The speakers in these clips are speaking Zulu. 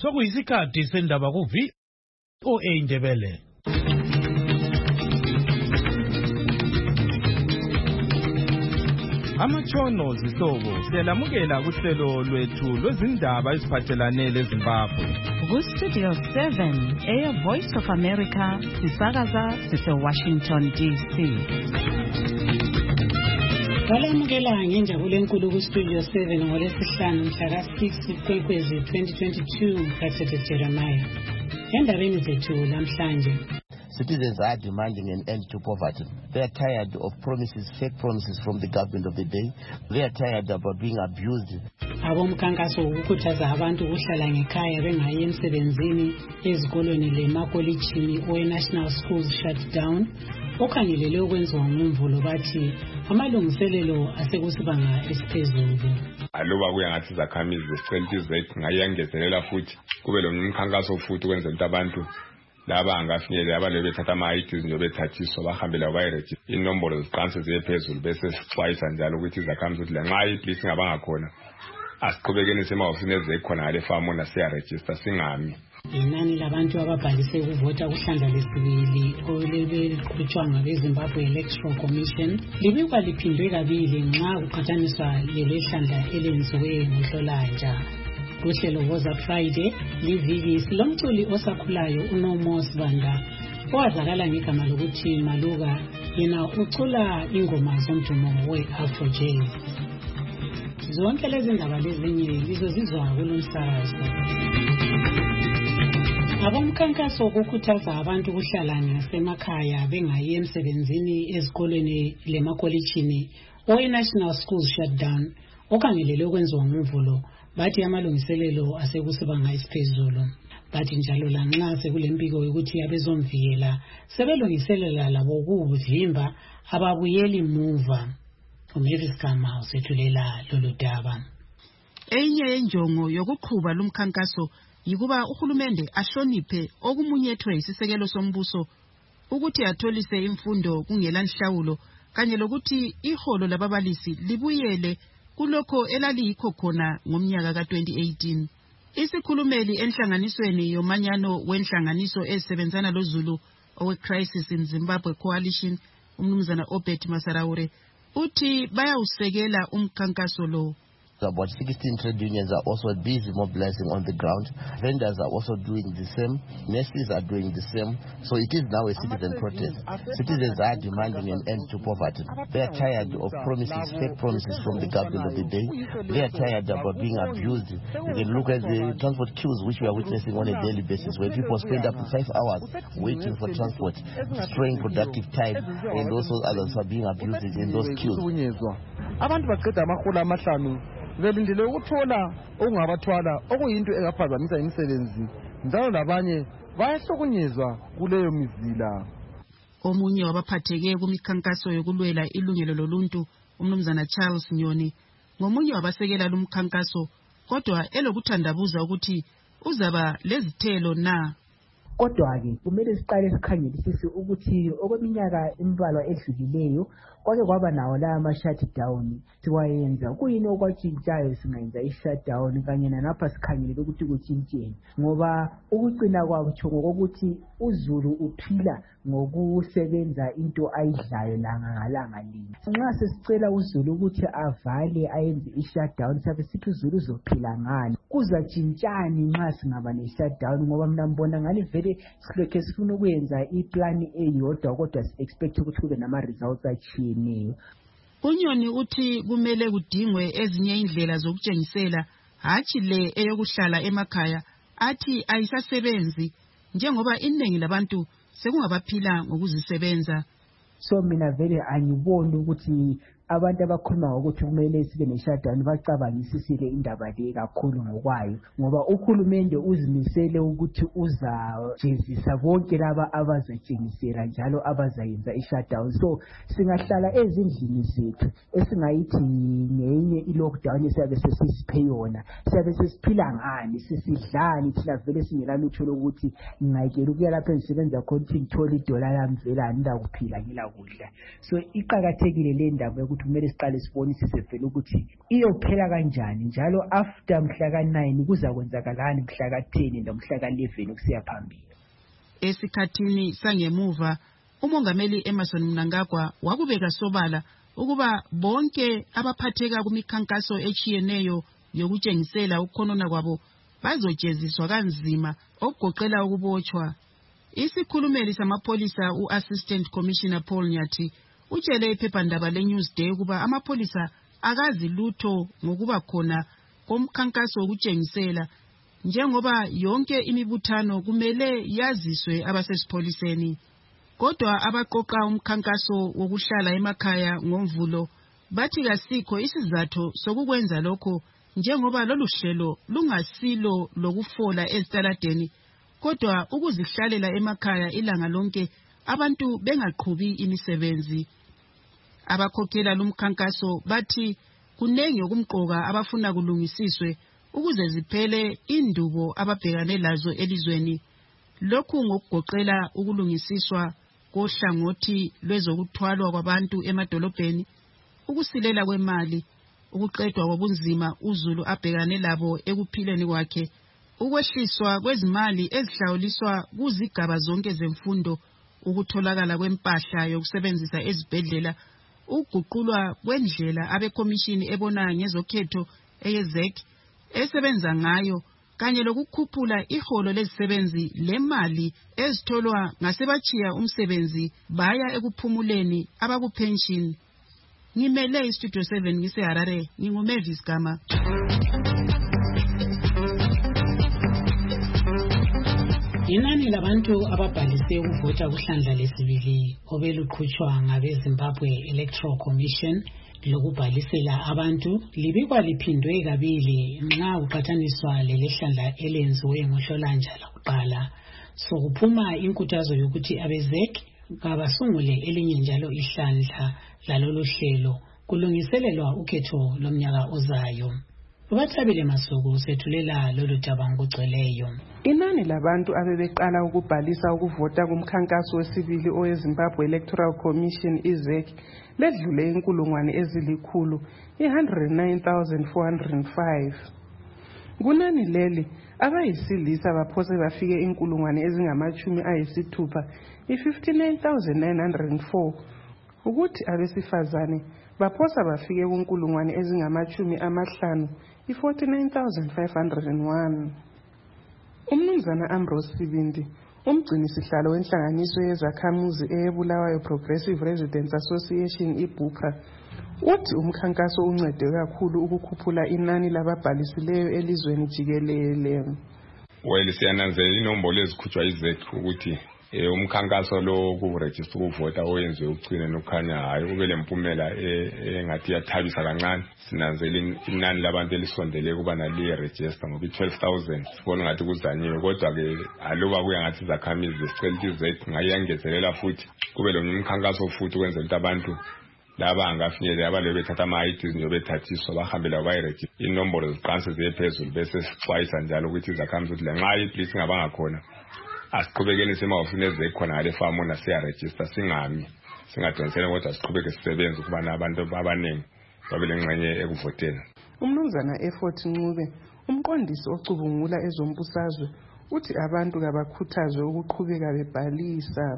Sokuyisikhathi sendaba ku-VOA Indebele. Amatshono zihlobo siyalamukela kuhlelo lwethu lwezindaba eziphathelane leZimbabwe. Ku-Studio 7 Voice of America sisakaza sise-Washington DC. Balamukela ngenjabulo enkulu ku-Studio 7 ngolwesihlanu mhla ka-6 Mfumfu 2022 Pastor Jeremiah. Endabeni zethu namhlanje. Citizens are demanding an end to poverty. They are tired of fake promises from the government of the day. They are tired about being abused. Abomkhankaso ukukhuthaza abantu ukuhlala ngekhaya bengayi emsebenzini ezikolweni lemakolitshini National Schools Shutdown okhangelele ukwenziwa ngomvulo bathi amalungiselelo asekusibanga esiphezulu. Aloba kuyangathi izakhamizi zesicela izethu ngayengezelela futhi kube lo mkhankaso futhi ukwenza ukuthi abantu laba angafinyele abale bethatha ama-IDs nje bethathiswa bahambela bayiregister inombolo ziqanse ziye phezulu bese sixwayisa njalo ukuthi izakhamizi ukuthi lanxa iplisi ngabangakhona asiqhubekeni semahofisini ezekhona ngale famu nasiyaregister singami. Inani labantu ababhalise ukuvota kuhlandla lesibili olebeliqhutshwa ngabeZimbabwe Electoral Commission libikwa liphindwe kabili nxa kuqhathaniswa lelehlandla elenziwe ngoNhlolanja. Kuhlelo Woza Friday liviki silomculi osakhulayo uNomo Sibanda owazakala ngegama lokuthi Maluka yena ucula ingoma zomdumo we-Afro Jazz. Zonke lezi ndaba lezinye lizozizwa kulomsakazo. Abomkhankaso ukukhuthaza abantu ukuhlala ngasemakhaya bengayi emsebenzini ezikolweni lemakolitshini National Schools Shutdown okhangelele ukwenziwa ngomvulo bathi amalungiselelo asekusibanga esiphezulu. Bathi njalo lanxa sekulempiko yokuthi abezomvikela sebelungiselela labo ukuvimba ababuyeli muva. Umavis Kama usethulela lolu daba. Enye yenjongo yokuqhuba lumkhankaso yikuba uhulumende ahloniphe okumunyethwe isisekelo sombuso ukuthi atholise imfundo kungela nhlawulo kanye lokuthi iholo lababalisi libuyele kulokho elaliyikho khona ngomnyaka ka-2018. Isikhulumeli enhlanganisweni yomanyano wenhlanganiso ezisebenzana loZulu owe-Crisis in Zimbabwe Coalition umnumzana Obert Masaraure uthi bayawusekela umkhankaso lo. About 16 trade unions are also busy mobilizing on the ground. Vendors are also doing the same. Nurses are doing the same. So it is now a citizen protest. Citizens are demanding an end to poverty. They are tired of fake promises from the government of the day. They are tired about being abused. You can look at the transport queues which we are witnessing on a daily basis, where people spend up to 5 hours waiting for transport, destroying productive time, and also others are being abused in those queues. Velindile ukuthola okungabathwala okuyinto engaphazamisa imisebenzi njalo labanye bayahlukunyezwa kuleyo mizila. Omunye wabaphatheke kumikhankaso yokulwela ilungelo loluntu umnumzana Charles Nyoni ngomunye wabasekela lumkhankaso kodwa elokuthandabuza ukuthi uzaba lezithelo na. Kodwa-ke kumele siqale sikhangelisise ukuthi okweminyaka imbalwa edlulileyo kwake kwaba nawo la ama-shutdown siwayenza kuyini okwatshintshayo singayenza i-shutdown kanye nanapha sikhangelele ukuthi kutshintsheni ngoba ukucina kwakutsho ngokuthi uZulu uphila ngokusebenza into ayidlayo langa ngalanga linye. Nxa sesicela uZulu ukuthi avale ayenze i-shutdown sabe sithi uZulu uzophila ngani kuzatshintshani nxa singaba ne-shutdown ngoba mina mbona ngani vele silokhe sifuna ukuyenza iplani eyodwa kodwa si-expect ukuthi kube nama-results atshiyeneyo. UNyoni uthi kumele kudingwe ezinye indlela zokutshengisela hatshi le eyokuhlala emakhaya athi ayisasebenzi njengoba iningi labantu sekungabaphila ngokuzisebenza. So mina vele angiboni ukuthi abantu abakhuluma ngokuthi kumele sibe ne-shutdown bacabangisisile indaba le kakhulu ngokwayo ngoba uhulumende uzimisele ukuthi uzajezisa bonke laba abazatshengisela njalo abazayenza i-shutdown. So singahlala ezindlini zethu esingayithi ngenye i-lockdown esiyabe sesisiphe yona siyabe sesiphila ngani sisidlani thina vele singelalutho lokuthi ngingayekela ukuya lapho engisebenza khona ukuthi ngithole $1 lami vele angilakuphila ngilakudla. So iqakathekile le ndaba ukuthi kumele siqale sibonisise vele ukuthi iyophela kanjani njalo after mhla ka9 kuzakwenzakalani mhla ka10 nomhla ka11 kusiya phambili. Esikhathini sangemuva umongameli Emmerson Mnangagwa wakubeka sobala ukuba bonke abaphatheka kumikhankaso echiyeneyo yokutshengisela ukukhonona kwabo bazojeziswa kanzima okugoqela ukubotshwa. Isikhulumeli samapholisa u-Assistant Commissioner Paul Nyathi utshele iphephandaba leNewsday ukuba amapholisa akazi lutho ngokuba khona komkhankaso wokutshengisela njengoba yonke imibuthano kumele yaziswe abasesipholiseni. Kodwa abaqoqa umkhankaso wokuhlala emakhaya ngomvulo bathi kasikho isizathu sokukwenza lokho njengoba lolu hlelo lungasilo lokufola ezitaladeni kodwa ukuzihlalela emakhaya ilanga lonke abantu bengaqhubi imisebenzi. Abakhokhela lumkhankaso bathi kunengi okumqoka abafuna kulungisiswe ukuze ziphele indubo ababhekane lazo elizweni. Lokhu ngokugoqela ukulungisiswa kohlangothi lwezokuthwalwa kwabantu emadolobheni, ukusilela kwemali, ukuqedwa kobunzima uZulu abhekane labo ekuphileni kwakhe, ukwehliswa kwezimali ezihlawuliswa kuzigaba zonke zemfundo, ukutholakala kwempahla yokusebenzisa ezibhedlela, ukuguqulwa kwendlela abekomishini ebona ngezokhetho eyezek esebenza ngayo kanye lokukhuphula iholo lezisebenzi lemali ezitholwa ngasebachiya umsebenzi baya ekuphumuleni abakupension. Ngimele iStudio 7 ngiseHarare, nginguMavis Gama. Inani labantu ababhalise ukuvota kuhlandla lesibili obeluqhutshwa ngabeZimbabwe Electoral Commission lokubhalisela abantu libikwa liphindwe kabili nxa kuqhathaniswa lelehlandla elenziwe ngoHlolanja lakuqala. Sokuphuma inkuthazo yokuthi abezek kabasungule elinye njalo ihlandla lalolu hlelo kulungiselelwa ukhetho lomnyaka ozayo. Ubathabile Masuku sethulela lolu daba ngokugcweleyo. Inani labantu abebeqala ukubhalisa ukuvota kumkhankaso wesibili oweZimbabwe Electoral Commission izek ledlule inkulungwane ezilikhulu 109,405. Kunani leli abayisilisa baphose bafike inkulungwane ezingamachumi ayisithupha 59,904 ukuthi abesifazane baphosa bafike kunkulungwane ezingamachumi amahlanu 49,501. Umnumzana Ambrose Sibindi, umgcini sihlalo wenhlanganiso yezakhamuzi eyeBulawayo Progressive Residents Association iBUPRA, uthi umkhankaso uncede kakhulu ukukhuphula inani lababhalisileyo elizweni jikelele. Siyananzelela inombolo ezikhutshwa izethu ukuthi umkhankaso lo wokuregister ukuvota oyenziwe ugcine nokukhanya hayi ube lempumela engathi yathabisa kancane. Sinanzelela inani labantu elisondele kuba naliye register ngoba 12,000 sibona ngathi kuzanyiwe kodwa ke aloba kuya ngathi izakhamizi zicela izethu ngayengezelela futhi kube lo umkhankaso futhi ukwenza ukuthi abantu laba angafinyelele abale bethatha ama-IDs nje bethathiswa bahambela bayiregister inombolo ziqanse ziphezulu bese sixwayisa njalo ukuthi izakhamizi ukuthi lenxa iplisi ngabangakhona asiqhubekeni semawofini ezekhona ngale famu nasiyaregister singami singadonsela kodwa siqhubeke sisebenze ukuba abantu abaningi babe lengxenye ekuvoteni. Umnumzana Effort Ncube, umqondisi ocubungula ezombusazwe, uthi abantu kabakhuthazwe ukuqhubeka bebhalisa.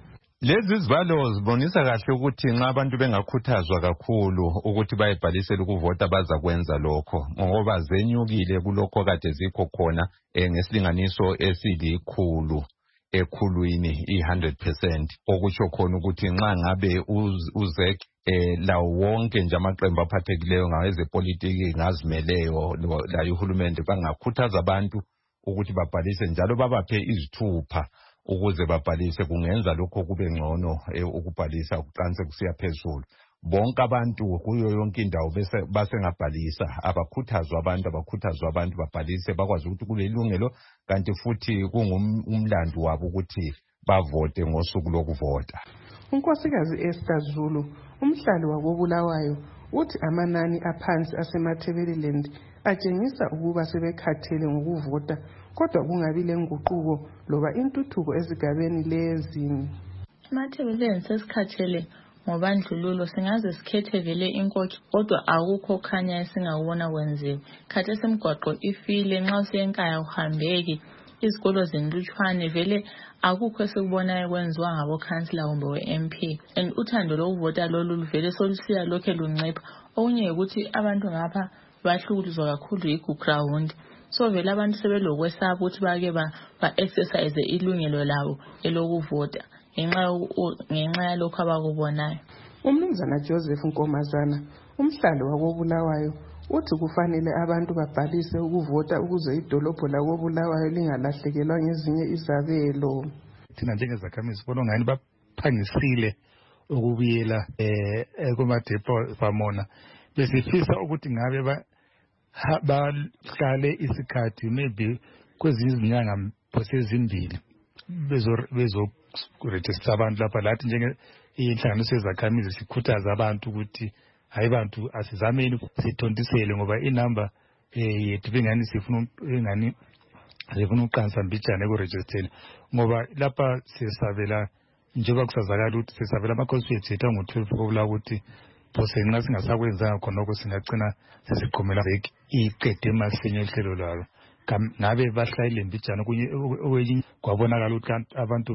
Lezi zibalo zibonisa kahle ukuthi nxa abantu bengakhuthazwa kakhulu ukuthi bayibhalisele ukuvota bazakwenza lokho ngoba zenyukile kulokho kade zikho khona ngesilinganiso esilikhulu ekhulwini 100%, okutsho khona ukuthi nxa ngabe uzek lawo wonke nje amaqembu aphathekileyo ngawezepolitiki ngazimeleyo la uhulumende bangakhuthaza abantu ukuthi babhalise njalo babaphe izithupha ukuze babhalise, kungenza lokho kube ngcono ukubhalisa kuqanse kusiya phezulu. Bonke abantu kuyo yonke indawo basengabhalisa, abakhuthazwa abantu babhalise bakwazi ukuthi kulelungelo kanti futhi kungumlando wabo ukuthi bavote ngosuku lokuvota. Unkosikazi Esther Zulu, umhlali wakoBulawayo, uthi amanani aphansi asemathebeleland atshengisa ukuba sebekhathele ngokuvota kodwa kungabi lenguquko loba intuthuko ezigabeni lezi. Emathebeleni sesikhathele ngobandlululo singaze sikhethe vele inkokhi kodwa akukho khanya esingakubona kwenziwe. Khathesi imigwaqo ifile, nxa usenkaya uhambeki, izikolo zenlutshwane, vele akukho esikubonayo kwenziwa ngabokhansila kumbe we-MP. And uthando lokuvota lolu vele solusiya lokhe luncipha. Okunye ukuthi abantu ngapha bahlukuluzwa kakhulu yi-ground. So vele abantu sebelokwesaba ukuthi bake ba-exercise ilungelo labo elokuvota ngenxa yalokho abakubonayo. Umnumzana Joseph Nkomazana, umhlali wakoBulawayo, uthi kufanele abantu babhalise ukuvota ukuze idolobho lakoBulawayo lingalahlekelwa ngezinye izabelo. Thina njengezakhamizi sibona ngani baphangisile ukubuyela kumadepo famona. Besifisa ukuthi ngabe bahlale isikhathi maybe kwezinye izinyanga ezimbili bezo-register abantu lapha. Lathi njengeinhlanganiso yezakhamizi sikhuthaza abantu ukuthi hayi bantu asizameni sithontisele ngoba inamba yethu bengani sifuna uqansa mbijana ekuregisteni ngoba lapha sisabela njengoba kusazakala ukuthi sisabela ama-constituency ethu angu-12 okubula ukuthi phose nxa singasakwenzanga khonokho singagcina sesiqhumela iqede masinya ihlelo lalo. Ngabe bahlayile mbijana okwenye kwabonakala ukuthi abantu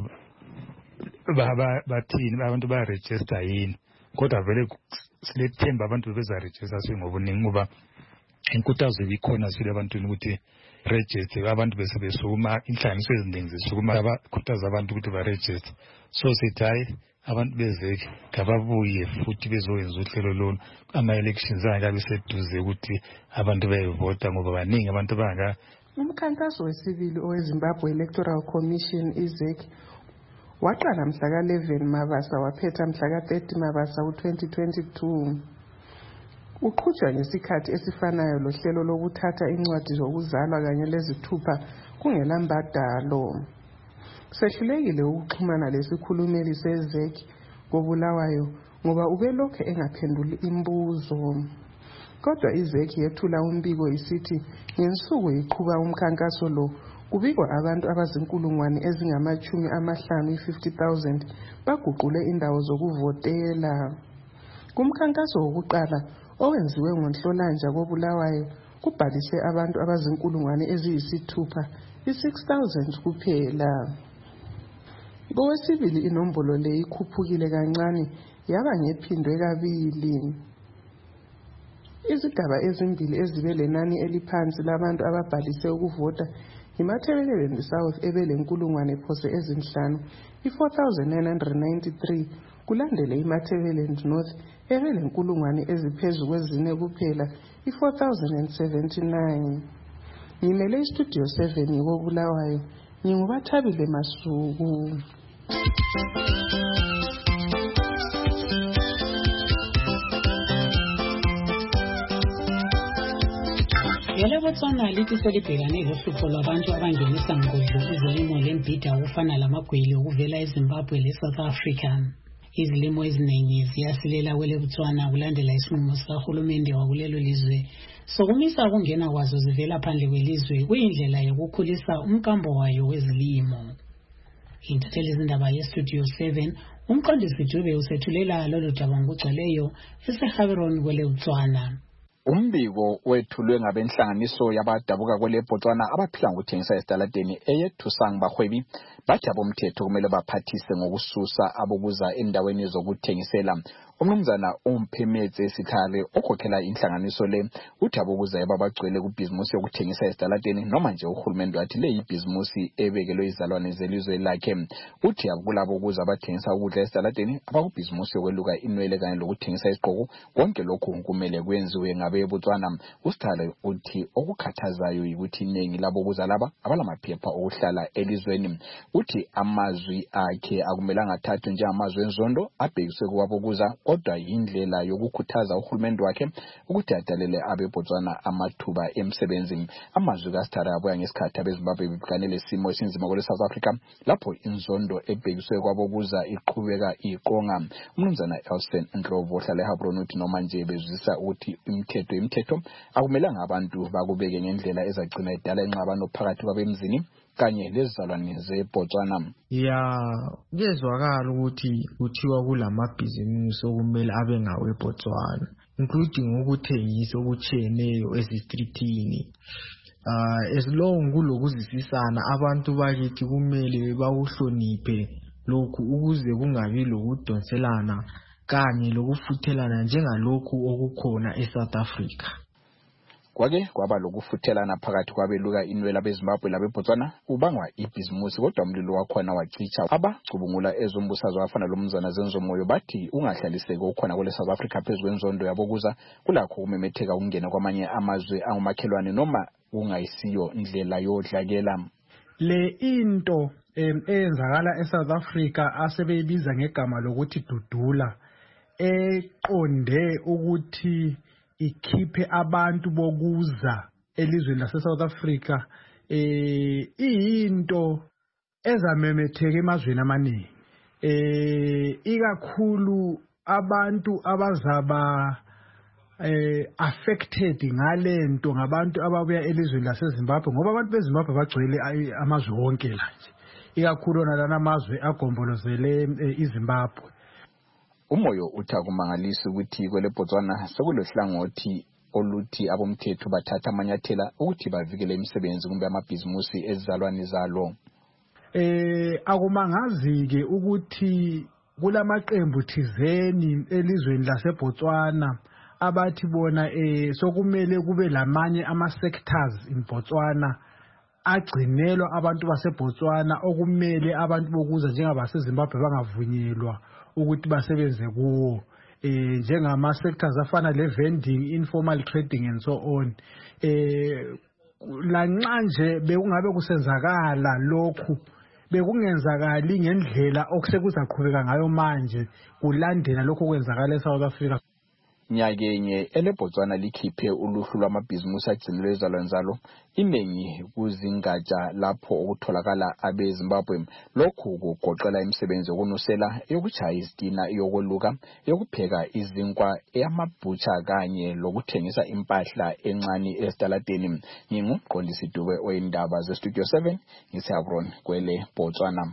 bathini, abantu bayaregister yini, kodwa vele silethemba abantu bezaregister singobuningi ngoba inkuthazo ibikhona sile abantwini ukuthi register, abantu bese besukuma, inhlanganiso eziningi zisukuma abakhuthaza abantu ukuthi baregister. So sithi hayi abantu bezeke ngababuye futhi bezoyenza uhlelo lolu, ama-elections angakabi seduze ukuthi abantu bayevota ngoba baningi abantu bangaka. Umkhankaso wesibili oweZimbabwe Electoral Commission IZEC waqala mhla ka-11 Mabasa waphetha mhla ka-30 Mabasa ku-2022. Uqhutshwa ngesikhathi esifanayo lohlelo lokuthatha incwadi zokuzalwa kanye lezithupha kungelambadalo. Sehlulekile ukuxhumana lesikhulumeli seZEC koBulawayo ngoba ubelokhu engaphenduli imbuzo. Kodwa iZEC yethula umbiko isithi ngensuku iqhuba umkhankaso lo kubikwa abantu abazinkulungwane ezingama-50,000 50,000 baguqule indawo zokuvotela. Kumkhankaso wokuqala owenziwe ngoNhlolanja koBulawayo kubhalise abantu abazinkulungwane eziyisithupha, 6,000 kuphela. Kowesibili inombolo le ikhuphukile kancane yaba ngephindwe kabili. Izigaba ezimbili ezibe lenani eliphansi labantu ababhalise ukuvota iMatabeleland South ebelenkulungwane phose ezinhlanu, 4,993, kulandele iMatabeleland North ebelenkulungwane eziphezu kwezine kuphela, 4,079. Ngimele iStudio 7 koBulawayo, nginguBathabile Masuku. YeleBotswana lithi selibhekane lohlupho lwabantu abangenisa ngqodlo izilimo lembhida okufana lamagwele okuvela eZimbabwe leSouth Africa. Izilimo eziningi ziyasilela kweleBotswana kulandela isinqumo sikahulumende wakulelo lizwe sokumisa ukungena kwazo zivela phandle kwelizwe kuyindlela yokukhulisa umkambo wayo wezilimo. Intatheli izindaba yeStudio 7 umqondisi Dube usethulela lolu daba ngokugcweleyo eseHaberon kweleBotswana. Umbiko wethulwe ngabenhlanganiso yabadabuka kweleBotswana abaphila ngokuthengisa esitaladeni eyeThusang bahwebi bathi abomthetho kumele baphathise ngokususa abokuza endaweni zokuthengisela. Umnumzana uMphemetse Sikhale okhokhela inhlanganiso le uthi abokuza babagcwele kubhizimusi yokuthengisa esitaladeni noma nje uhulumende wathi le ibhizimusi ebekelwe izalwane zelizwe lakhe. Uthi akulabo okuza abathengisa ukudla esitaladeni abakubhizimusi yokweluka inwele kanye lokuthengisa isiqhoko konke lokhu kumele kwenziwe ngabeBotswana. Usikhale uthi okukhathazayo ukuthi iningi labo okuza laba abalamaphepha okuhlala elizweni. Uthi amazwi akhe akumelanga athathwe njengamazwi enzondo abhekiswe kubokuza kodwa indlela yokukhuthaza uhulumende wakhe ukuthi adalele abeBotswana amathuba emsebenzi. Amazwi kaStara abuya ngesikhathi abeZimbabwe bebhekane lesimo esinzima kwele South Africa lapho inzondo ebhekiswe kwabokuza iqhubeka iqonga. Umnumzana Elsen Ndlovu ohlala eHabron uthi noma nje bezwisa ukuthi imithetho akumelanga abantu bakubeke ngendlela ezagcina idala ingxabano phakathi kwabemzini kanye lezizalwane zeBotswana. Kuyezwakala ukuthi kuthiwa kulamabhizinisi okumele abe ngawe eBotswana, including ukuthengisa okutshiyeneyo ezistritini. As long kulokuzisisana abantu bakithi kumele bawuhloniphe lokhu ukuze kungabi lokudonselana kanye lokufuthelana njengalokhu okukhona eSouth Africa. Kwake kwaba lokufuthelana phakathi kwabeluka inwela beZimbabwe labeBotswana ubangwa ibhizimusi kodwa umlilo wakhona wacicha. Abacubungula ezombusazwe abafana lomzana Zenzomoyo bathi ungahlaliseki okhona kwele South Africa phezulu kwenzondo yabokuza kulakho kumemetheka ukungena kwamanye amazwe angumakhelwane noma ungayisiyo indlela yodlakela. Le into eyenzakala eSouth Africa asebeyibiza ngegama lokuthi dudula eqonde ukuthi ikhiphe abantu bokuza elizweni laseSouth Africa into ezamemetheka emazweni amaningi ikakhulu abantu abazaba affected ngalento ngabantu ababuya elizweni laseZimbabwe ngoba abantu beZimbabwe bagcwele amazwe wonke la nje ikakhulu nalana amazwe agombolozele iZimbabwe. Umoyo uthakumangalisa ukuthi kwele Botswana sekulohlangothi oluthi abomthetho bathatha amanyathela ukuthi bavikele imisebenzi kumbe amabhizimusi ezizalwane zalo. Akumangazi-ke ukuthi kulamaqembu thizeni elizweni laseBotswana abathi bona sokumele kube lamanye ama-sectors in Botswana agcinelwa abantu baseBotswana okumele abantu bokuza njengabaseZimbabwe bangavunyelwa ukuthi basebenze kuwo njengama sectors afana le vending, informal trading and so on. Lanxa nje bekungabe kusenzakala lokhu bekungenzakali ngendlela okusekuzaqhubeka ngayo manje kulandela lokho kwenzakala eSouth Africa. Nyakenye eleBotswana likhiphe uluhlu lwamabhizimusi agcinelwe ezalwane zalo iningi kuzingatsha lapho okutholakala abeZimbabwe. Lokhu kugoqela imisebenzi yokunusela, yokuchaya izitina, yokoluka, yokupheka izinkwa, eyamabhutsha kanye lokuthengisa impahla encane esitaladeni. Ngingumqondisi Dube oyindaba zeStudio 7 ngiseHabron kwele Botswana.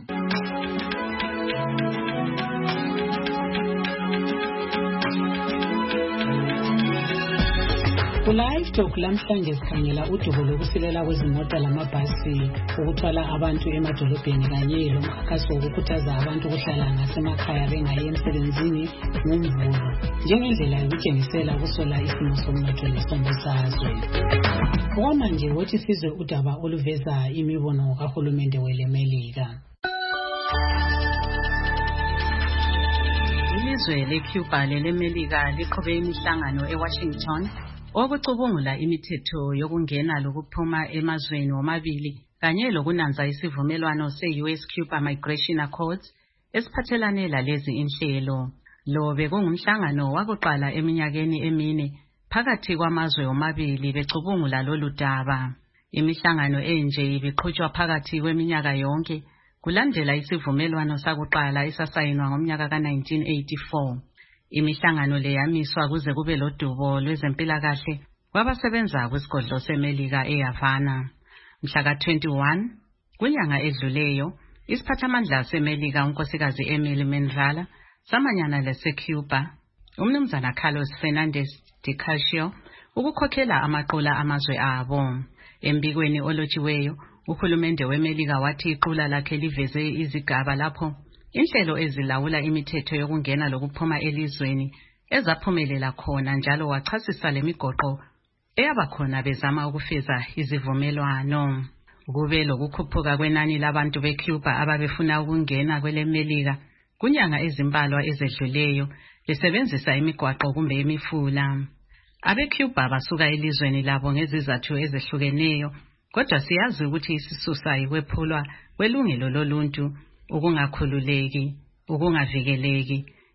Live Talk lamhlanje sikhangela udubo lokusilela kwezimota lamabhasi ukuthwala abantu emadolobheni kanye lomkhankaso wokukhuthaza abantu ukuhlala ngasemakhaya bengayi emsebenzini ngomvulo njengendlela yokutshengisela ukusola isimo somnotho lesombusazwe. Okwamanje wothi sizwe udaba oluveza imibono kahulumende weleMelika. Ilizwe leCuba leleMelika liqhube imihlangano eWashington okucubungula imithetho yokungena lokuphuma emazweni womabili kanye lokunanza isivumelwano se-US-Cuba Migration Accords esiphathelane lalezi inhlelo. Lo bekungumhlangano wakuqala eminyakeni emine phakathi kwamazwe womabili becubungula lolu daba. Imihlangano enje ibiqhutshwa phakathi kweminyaka yonke kulandela isivumelwano sakuqala esasayinwa ngomnyaka ka-1984. Imihlangano le yamiswa kuze kube lodubo lwezempilakahle kwabasebenza kwisigodlo seMelika eHavana. Mhla ka-21 kunyanga edluleyo, isiphathamandla seMelika unkosikazi Emily Menrala samanyana leseCuba, umnumzana Carlos Fernandez de Casio, ukukhokhela amaqula amazwe abo. Embikweni olotshiweyo, uhulumende weMelika wathi iqula lakhe liveze izigaba lapho inhlelo ezilawula imithetho yokungena lokuphuma elizweni ezaphumelela khona njalo wachasisa lemigoqo eyabakhona bezama ukufeza izivumelwano. Kube lokukhuphuka kwenani labantu beCuba ababefuna ukungena kweleMelika kunyanga ezimbalwa ezedluleyo besebenzisa imigwaqo kumbe imifula. AbeCuba basuka elizweni labo ngezizathu ezehlukeneyo, kodwa siyazi ukuthi isisusa yikwephulwa kwelungelo loluntu, ukungakhululeki, ukungavikeleki,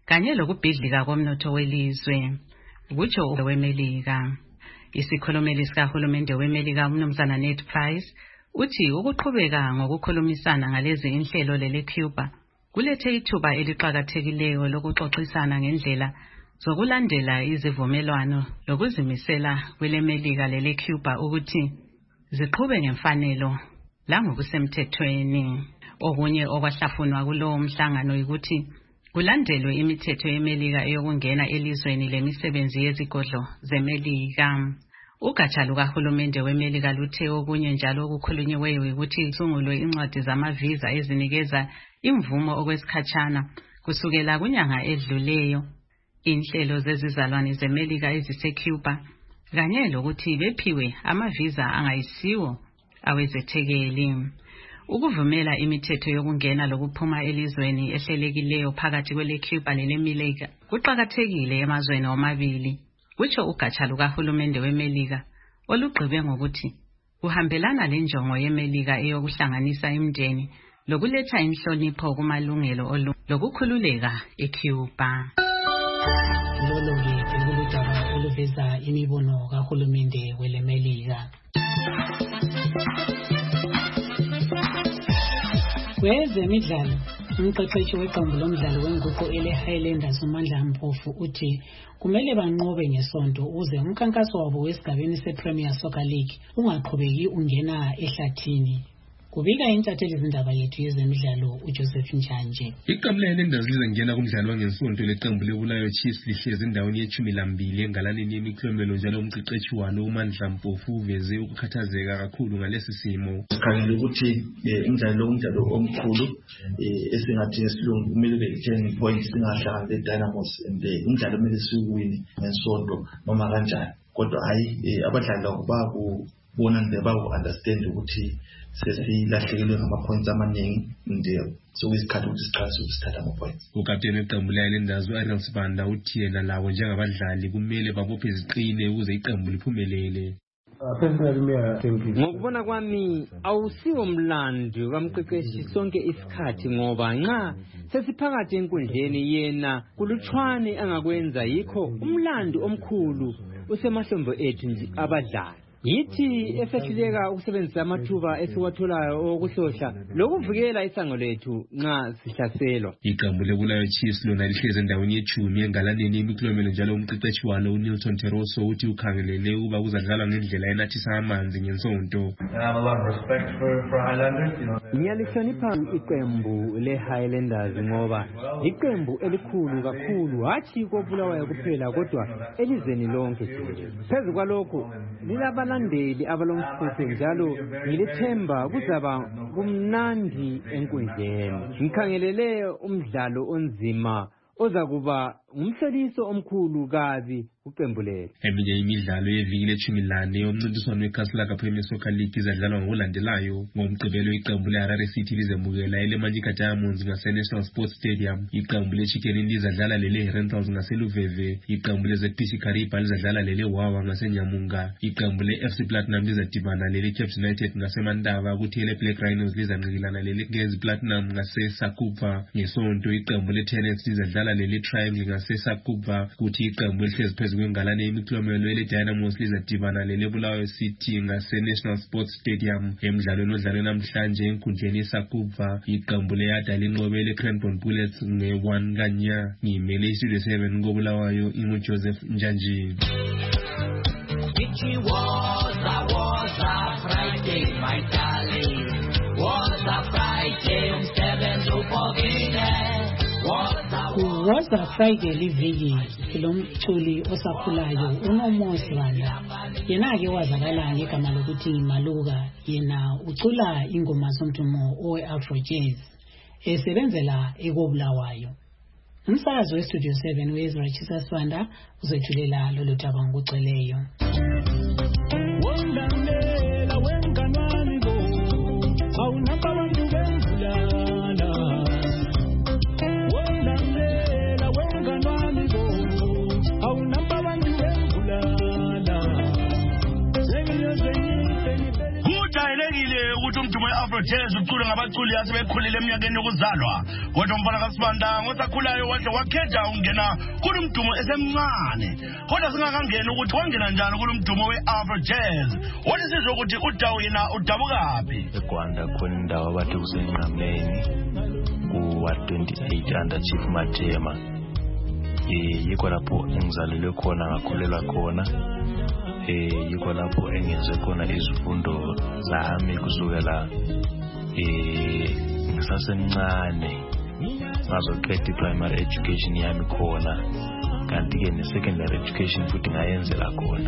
kanye lokubhidlika komnotho welizwe, kutsho weMelika. Isikhulumeli sikahulumende weMelika uMnumzana Ned Price uthi ukuqhubeka ngokukhulumisana ngalezi inhlelo lele Cuba kulethe ithuba eliqhakathekileyo lokuxoxisana ngendlela zokulandela izivumelwano lokuzimisela kweleMelika lele Cuba ukuthi ziqhube ngemfanelo langokusemthethweni. Okunye okwahlafunwa kulowo mhlangano ukuthi kulandelwe imithetho yeMelika eyokungena elizweni lemisebenzi yezigodlo zeMelika. Ugatsha lukahulumende weMelika luthe okunye njalo okukhulunyiweyo ukuthi kusungulwe incwadi zamavisa ezinikeza imvumo okwesikhatshana kusukela kunyanga edluleyo inhlelo zezizalwane zeMelika ezise-Cuba kanye lokuthi bephiwe amavisa angayisiwo awezethekeli. Ukuvumela imithetho yokungena lokuphuma elizweni ehlelekileyo phakathi kwele Cuba leleMelika kuqhakathekile emazweni omabili, kutsho ugatsha lukahulumende weMelika olugqibe ngokuthi kuhambelana lenjongo yeMelika eyokuhlanganisa imindeni lokuletha inhlonipho kumalungelo lokukhululeka eCuba. Lolo-ke kuludaba oluveza imibono kahulumende weleMelika. Kwezemidlalo, umqeqeshi weqembu lomdlalo wenguqu ele-Highlanders uMandla Mpofu uthi kumele banqobe ngesonto uze umkhankaso wabo wesigabeni se-Premier Soccer League ungaqhubeki ungena ehlathini. Kubika intatheli izindaba yethu yezemidlalo uJoseph Njanje. Iqembu le-Highlanders lizongena kumdlalo wangesonto leqembu leBulawayo Chiefs lihlezi endaweni ye-12 engalaneni yemiklomelo njalo umqeqeshi walo uMandla Mpofu uveze ukukhathazeka kakhulu ngalesi simo. Sikhangela ukuthi umdlalo omkhulu esingathi ngesilungu kumele be-10 points singahlangana le-Dynamos and umdlalo kumele siwine ngesonto noma kanjani. Kodwa hayi abadlali labo bakubona nje baku-understand ukuthi sesilahlekelwe ngama-points amaningi sokuyisikhathi ukuthi siqalise ukusithatha ama-points. Ukapteni weqembu le-Highlanders u-Ariel Sibanda uthi yena labo njengabadlali kumele babophe ziqine ukuze iqembu liphumelele. Ngokubona kwami awusiwo mlando kamqeqeshi sonke isikhathi ngoba nxa sesiphakathi enkundleni yena kulutshwane angakwenza yikho umlando omkhulu usemahlombe ethu nje abadlali. Yithi esehluleka ukusebenzisa amathuba esiwatholayo okuhlohla lokuvikela isango lethu nxa sihlaselwa. Iqembu leBulawayo Chiefs lona lihlezi endaweni ye-10 engalaneni yemiklomelo njalo umqeqeshi walo uNilton Teroso uthi ukhangelele ukuba kuzadlalwa ngendlela enathisa amanzi ngensonto. Ngiyalihlonipha iqembu le-Highlanders ngoba iqembu elikhulu kakhulu hathi koBulawayo kuphela kodwa elizweni lonke jikelele. Phezu kwalokho lilabalandeli abalomfutho njalo ngilethemba kuzaba kumnandi enkundleni. Ngikhangelele umdlalo onzima ozakuba ngumhloliso omkhulu kabi uqembu lethu. Eminye imidlalo yeviki le-14 yomncintiswano weCastle Premier Soccer League izadlalwa ngokulandelayo. Ngomgqibelo iqembu le-Harare City lizemukela eleManyika Diamonds ngase-National Sports Stadium. Iqembu le-Chicken lizadlala lele-Rentals ngaseluveve. Iqembu le-ZPC Kariba lizadlala lele-Wawa ngaseNyamunga. Iqembu le-FC Platinum lizadibana lele-Caps United ngaseMandaba. Kuthi ele-Black Rhinos lizanqikilana lele-Gez Platinum ngase-Sakuba. Ngesonto iqembu le-Tenets lizadlala lele-Triangle ngase-Sakuba. Kuthi iqembu elihlezi phezu kwengalane yemiklomelo ele-Dynamos lizadibana lele-Bulawayo City ngase-National Sports Stadium. Emidlalweni odlalwe namhlanje enkundleni yeSakuba iqembu le-Yada linqobe ele-Cranbourne Bullets nge-1 kanya. Ngimele iStudio 7 koBulawayo inguJoseph Njanji. Was a Friday, my darling. Was a Friday, umsebenzi upokile. Was a Friday liviki kilomthuli osakhulayo uNomosi Banda. Yena-ke wazakala ngegama lokuthi Maluka. Yena ucula ingoma zomdumo owe-Afro Jazz esebenzela eKobulawayo. Umsakazi weStudio 7 weEzra Chisaswanda uzethulela lolu daba ngokugcweleyo. ukuthi umdumo we-Afro Jazz uculwe ngabaculi asebekhulile eminyakeni yokuzalwa. Kodwa umfana kaSibanda ngosakhulayo wahle wakhetha ukungena kulo mdumo esemncane. Kodwa singakangena ukuthi wangena njani kulo mdumo we-Afro Jazz. Wathi sizwe ukuthi uDawu yena udabukaphi. eGwanda khona indawo abathi kusenqameni ku-28 under Chief Matema. Yikho lapho engizalelwe khona ngakhulelwa khona. Yikho lapho engenze khona izifundo zami kusukela ngisasemncane ngazoqeda i-primary education yami khona, kanti-ke ne-secondary education futhi ngayenzela khona.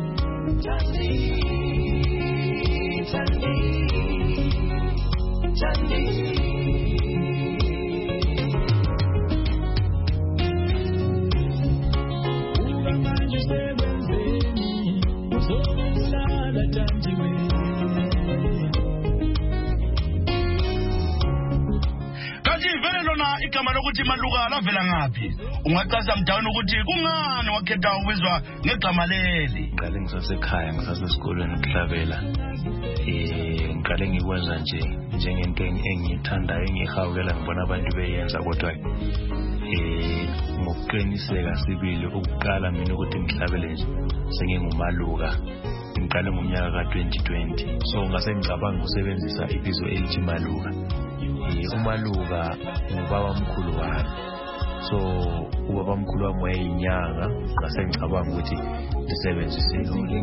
Igama lokuthi Maluka lavela ngaphi? Ungachaza mdawuni ukuthi kungani wakhetha ukubizwa ngegama leli? Ngale ngisasekhaya ngisasesikolweni ukuhlabela. Ngale ngikwenza njengento engiyithandayo engihawukela ngibona abantu beyenza, kodwa ngokuqiniseka sibili ukuqala mina ukuthi ngihlabele nje senginguMaluka. Ngiqale ngomnyaka ka-2020, so ngase ngicabanga ukusebenzisa ibizo elithi Maluka. uMaluka ngubaba mkhulu wami, so ubaba mkhulu wami wayeyinyanga, ngase ngicabanga ukuthi ndisebenzise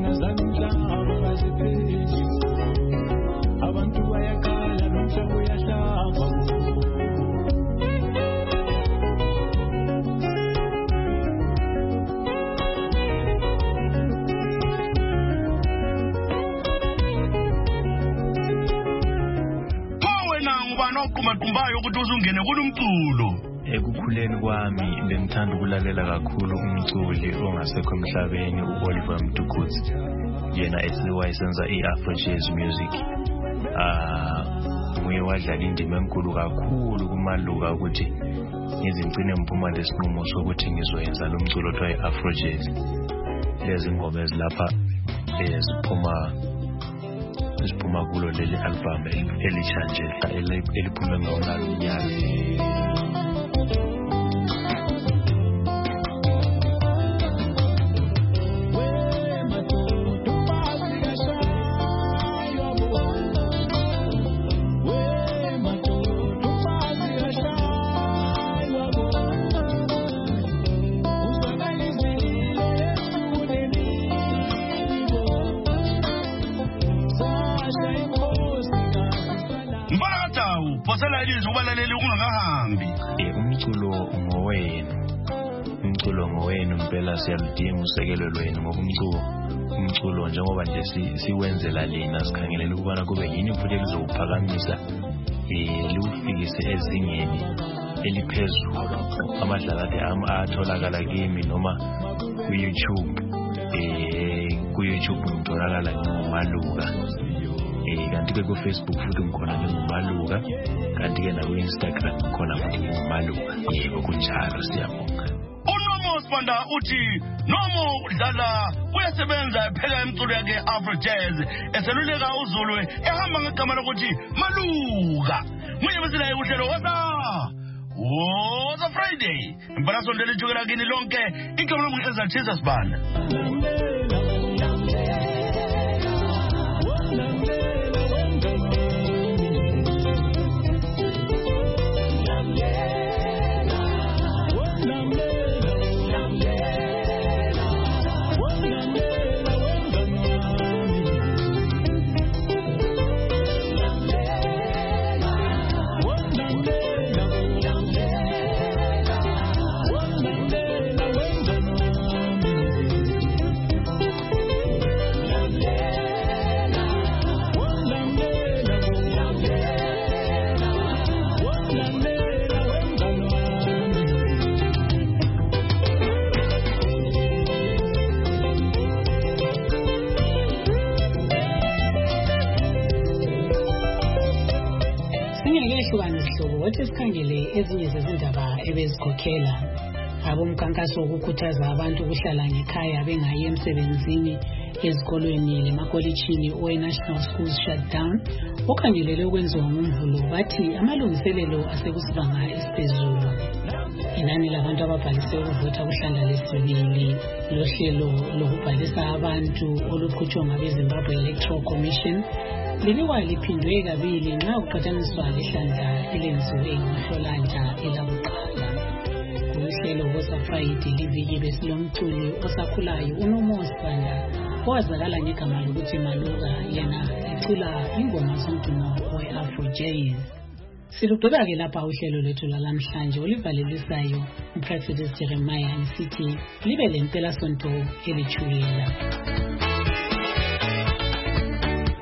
abantu bayakhala nomhlaba uyahlaba. Kumbayo ukuthi uzungene kulumculo. Ekukhuleni kwami bengithanda ukulalela kakhulu umculi ongasekho emhlabeni uOliver Mtukudzi, yena esewayesenza i-Afro Jazz music. Nguye wadlala indima enkulu kakhulu kuMaluka ukuthi ngizigcine ngiphuma lesinqumo sokuthi ngizoyenza lo mculo othiwa i-Afro Jazz. Lezi ngoma ezilapha siphuma kulo leli album elisha nje eliphume ngawonalo unyaka. Umculo ngowenu mpela, siyaludinga usekelo lwenu ngoba umculo njengoba nje siwenzela lina sikhangelela ukubana kube yini futhi elizowuphakamisa liwufikise ezingeni eliphezulu. Amadlakade ami atholakala kimi noma ku-YouTube. Ku-YouTube ngitholakala nginguMaluka, kanti-ke ku-Facebook futhi ngikhona nginguMaluka, kanti-ke naku-Instagram khona futhi nginguMaluka. Yebo kunjalo, siyabonga. Sibanda uthi noma udlala uyasebenza epheka emculo yakhe Afro Jazz, eseluleka uZulu ehamba ngegama lokuthi Maluka. Mwenye besela uhlelo Woza Friday. Mbaraso ndele jukela kini lonke igama lokuthi Jesus Banda. Wathi sikhangele ezinye zezindaba ebezikhokhela abomkhankaso wokukhuthaza abantu ukuhlala ngekhaya bengayi emsebenzini Ezikolweni lemakolitshini we-National Schools Shutdown okhangelele ukwenziwa ngomvulo bathi amalungiselelo asekusibanga esiphezulu. Inani labantu ababhalise ukuvota kuhlala lesibili. Lohlelo lokubhalisa abantu oluqhutshwa ngabeZimbabwe Electoral Commission linikwa liphindwe kabili nxa kuqhathaniswa lehlandla elenziwe ngohlolanja elakuqala. Uhlelo Woza Friday liviki besilomculi osakhulayo uNomo Sibanda owazakala ngegama lokuthi Maluka yena ecula ingoma zomdumo we-Afro Jazz. Silugqiba-ke lapha uhlelo lethu lalamhlanje olivalelisayo uProfessor Jeremiah Nsithi libe lempelasonto elithukela.